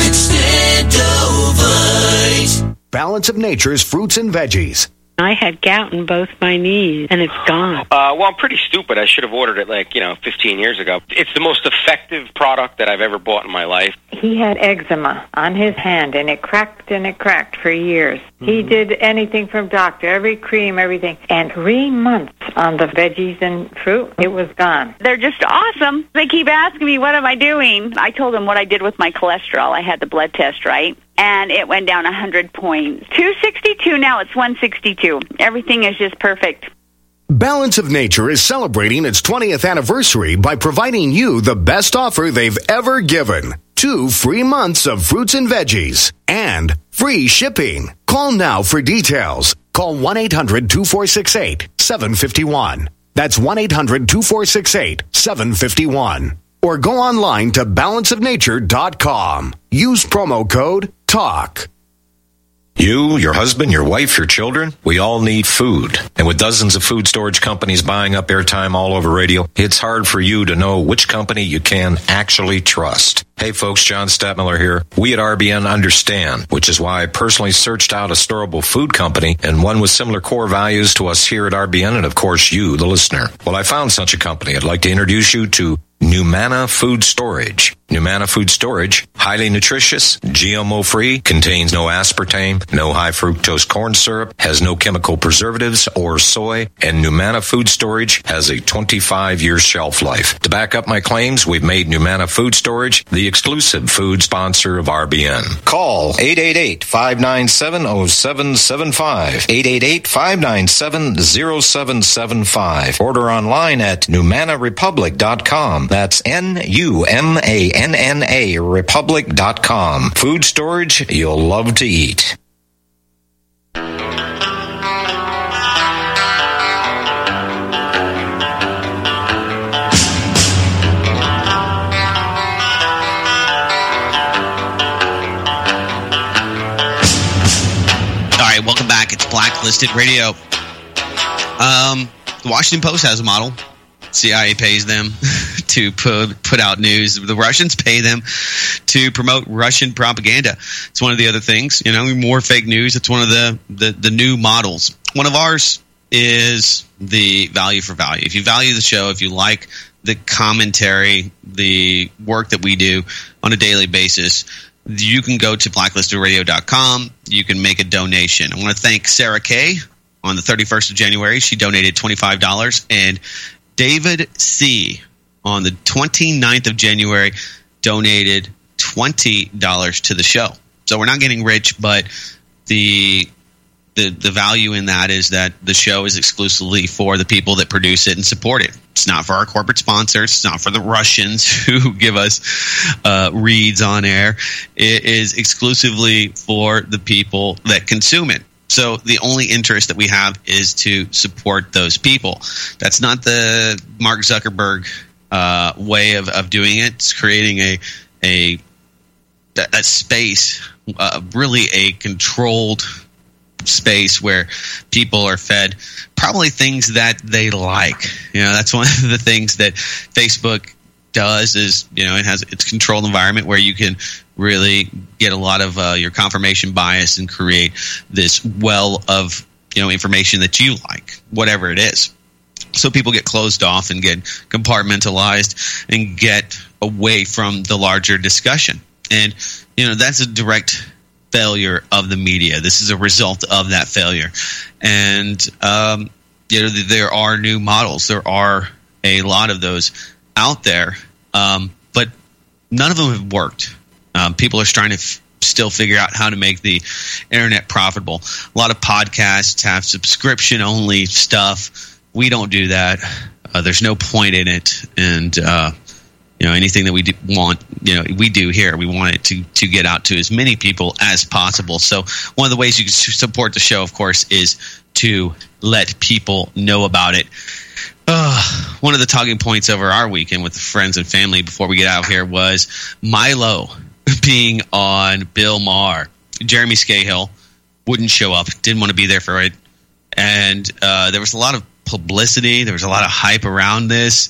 Extendovite.
Balance of Nature's fruits and veggies.
I had gout in both my knees, and it's gone.
Uh, well, I'm pretty stupid. I should have ordered it, like, you know, fifteen years ago. It's the most effective product that I've ever bought in my life.
He had eczema on his hand, and it cracked and it cracked for years. Mm-hmm. He did anything from doctor, every cream, everything. And three months on the veggies and fruit, it was gone.
They're just awesome. They keep asking me, what am I doing? I told them what I did with my cholesterol. I had the blood test, right? And it went down one hundred points. two sixty-two, now it's one sixty-two. Everything is just perfect.
Balance of Nature is celebrating its twentieth anniversary by providing you the best offer they've ever given. Two free months of fruits and veggies and free shipping. Call now for details. Call one eight hundred, two four six eight, seven five one. That's one eight hundred, two four six eight, seven five one. Or go online to balance of nature dot com. Use promo code TALK.
You, your husband, your wife, your children, we all need food. And with dozens of food storage companies buying up airtime all over radio, it's hard for you to know which company you can actually trust. Hey folks, John Stadtmiller here. We at R B N understand, which is why I personally searched out a storable food company and one with similar core values to us here at R B N and of course you, the listener. Well, I found such a company. I'd like to introduce you to Numana Food Storage. Numana Food Storage, highly nutritious, G M O-free, contains no aspartame, no high fructose corn syrup, has no chemical preservatives or soy, and Numana Food Storage has a twenty-five year shelf life. To back up my claims, we've made Numana Food Storage the exclusive food sponsor of R B N. Call eight eight eight, five nine seven, zero seven seven five, eight eight eight, five nine seven, zero seven seven five. Order online at numana republic dot com. That's N U M A N N A republic dot com. Food storage you'll love to eat.
All right, welcome back. It's Blacklisted Radio. Um, the Washington Post has a model. C I A pays them to put, put out news. The Russians pay them to promote Russian propaganda. It's one of the other things, you know, more fake news. It's one of the, the, the new models. One of ours is the value for value. If you value the show, if you like the commentary, the work that we do on a daily basis, you can go to blacklisted radio dot com. You can make a donation. I want to thank Sarah Kay. On the thirty-first of January, she donated twenty-five dollars, and David C. on the twenty-ninth of January donated twenty dollars to the show. So we're not getting rich, but the the the value in that is that the show is exclusively for the people that produce it and support it. It's not for our corporate sponsors. It's not for the Russians who give us uh, reads on air. It is exclusively for the people that consume it. So the only interest that we have is to support those people. That's not the Mark Zuckerberg uh, way of, of doing it. It's creating a a, a space, uh, really a controlled space where people are fed probably things that they like. You know, that's one of the things that Facebook does is, you know, it has its controlled environment where you can really get a lot of uh, your confirmation bias and create this well of, you know, information that you like, whatever it is. So people get closed off and get compartmentalized and get away from the larger discussion. And, you know, that's a direct failure of the media. This is a result of that failure. And, um, you know, there are new models. There are a lot of those out there, um, but none of them have worked. Um, people are trying to f- still figure out how to make the internet profitable. A lot of podcasts have subscription-only stuff. We don't do that. Uh, there's no point in it. And, uh, you know, anything that we do want, you know, we do here. We want it to, to get out to as many people as possible. So one of the ways you can support the show, of course, is to let people know about it. Uh, one of the talking points over our weekend with the friends and family before we get out of here was Milo being on Bill Maher. Jeremy Scahill wouldn't show up, didn't want to be there for it. And uh, there was a lot of publicity. There was a lot of hype around this.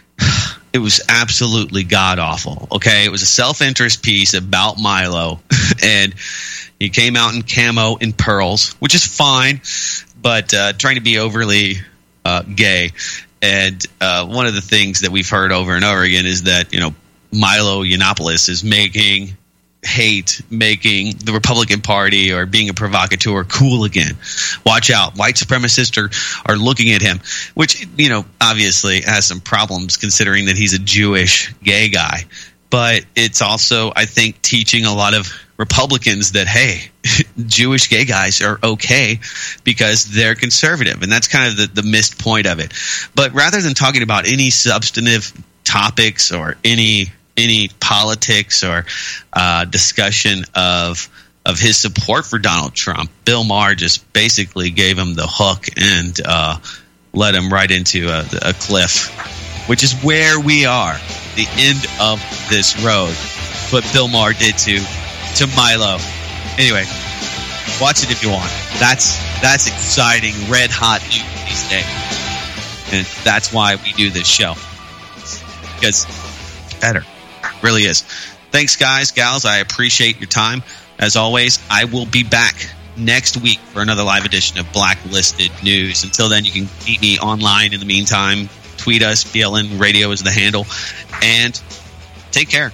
It was absolutely god-awful, okay? It was a self-interest piece about Milo, and he came out in camo and pearls, which is fine, but uh, trying to be overly uh, gay. And uh, one of the things that we've heard over and over again is that, you know, Milo Yiannopoulos is making hate, making the Republican Party or being a provocateur cool again. Watch out. White supremacists are, are looking at him, which, you know, obviously has some problems considering that he's a Jewish gay guy. But it's also, I think, teaching a lot of Republicans that, hey, Jewish gay guys are okay because they're conservative. And that's kind of the, the missed point of it. But rather than talking about any substantive topics or any any politics or uh, discussion of of his support for Donald Trump, Bill Maher just basically gave him the hook and uh, led him right into a, a cliff, which is where we are, the end of this road. What Bill Maher did to to Milo. Anyway, watch it if you want. That's that's exciting, red hot news these days, and that's why we do this show, because it's better. Really is. Thanks, guys, gals. I appreciate your time. As always, I will be back next week for another live edition of Blacklisted News. Until then, you can meet me online. In the meantime, tweet us. B L N Radio is the handle. And take care.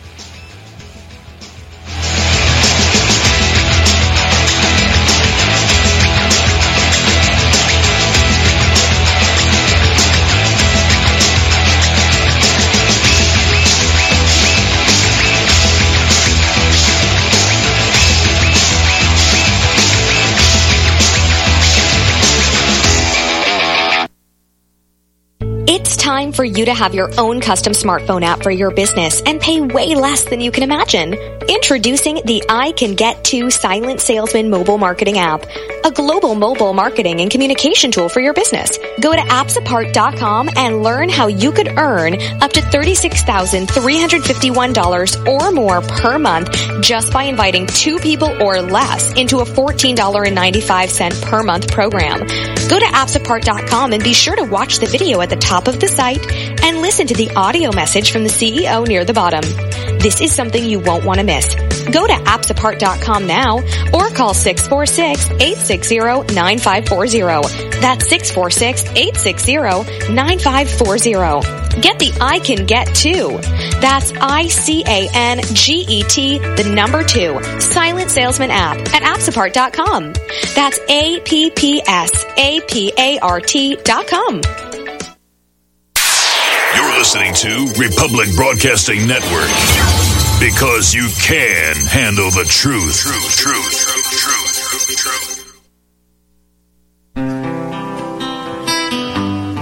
It's time for you to have your own custom smartphone app for your business and pay way less than you can imagine. Introducing the I Can Get To Silent Salesman mobile marketing app, a global mobile marketing and communication tool for your business. Go to apps apart dot com and learn how you could earn up to thirty-six thousand three hundred fifty-one dollars or more per month just by inviting two people or less into a fourteen dollars and ninety-five cents per month program. Go to apps apart dot com and be sure to watch the video at the top of the site and listen to the audio message from the C E O near the bottom. This is something you won't want to miss. Go to apps apart dot com now or call six four six, eight six zero, nine five four zero. That's six four six, eight six zero, nine five four zero. Get the I Can Get To. That's I C A N G E T, the number two, Silent Salesman app at apps apart dot com. That's A P P S A P A R T dot com.
You're listening to Republic Broadcasting Network. Because you can handle the truth. Truth, truth, truth.